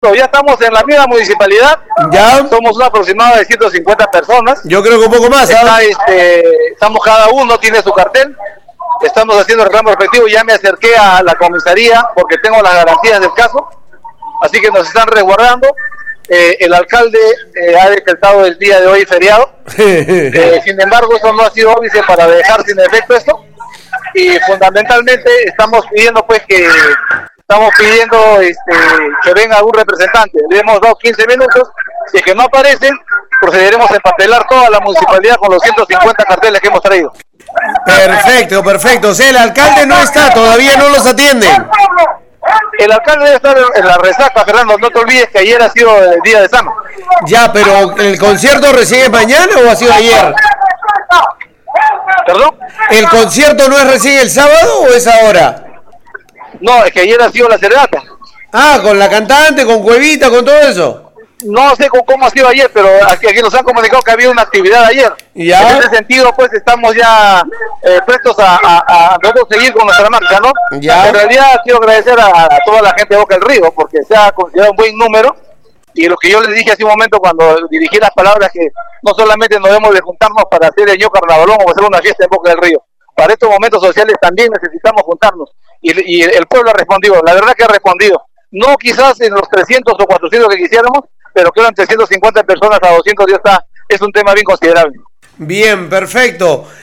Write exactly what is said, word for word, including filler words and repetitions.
Ya estamos en la misma municipalidad. Ya. Somos un aproximado de ciento cincuenta personas. Yo creo que un poco más. Está, ¿eh? este, estamos cada uno, tiene su cartel. Estamos haciendo el reclamo respectivo. Ya me acerqué a la comisaría porque tengo las garantías del caso. Así que nos están resguardando. Eh, el alcalde eh, ha decretado el día de hoy feriado. eh, sin embargo, eso no ha sido óbice para dejar sin efecto esto. Y fundamentalmente estamos pidiendo pues que estamos pidiendo este, que venga algún representante. Le hemos dado quince minutos. Si es que no aparecen, procederemos a empapelar toda la municipalidad con los ciento cincuenta carteles que hemos traído. Perfecto, perfecto. O sea, el alcalde no está, todavía no los atienden. El alcalde debe estar en la resaca, Fernando. No te olvides que ayer ha sido el día de Sama. Ya, pero ¿el concierto recién es mañana o ha sido ayer? ¿Perdón? ¿El concierto no es recién el sábado o es ahora? No, es que ayer ha sido la serenata. Ah, con la cantante, con Cuevita, con todo eso. No sé cómo, cómo ha sido ayer, pero aquí, aquí nos han comunicado que había una actividad ayer. ¿Ya? En ese sentido, pues estamos ya eh, prestos a, a, a nosotros seguir con nuestra marcha, ¿no? ¿Ya? En realidad quiero agradecer a, a toda la gente de Boca del Río, porque se ha considerado un buen número. Y lo que yo les dije hace un momento cuando dirigí las palabras, que no solamente nos debemos de juntarnos para hacer el ño carnavalón o hacer una fiesta en Boca del Río. Para estos momentos sociales también necesitamos juntarnos. Y, y el pueblo ha respondido, la verdad que ha respondido. No quizás en los trescientos o cuatrocientos que quisiéramos, pero que eran trescientas cincuenta personas a doscientos ya está, es un tema bien considerable. Bien, perfecto.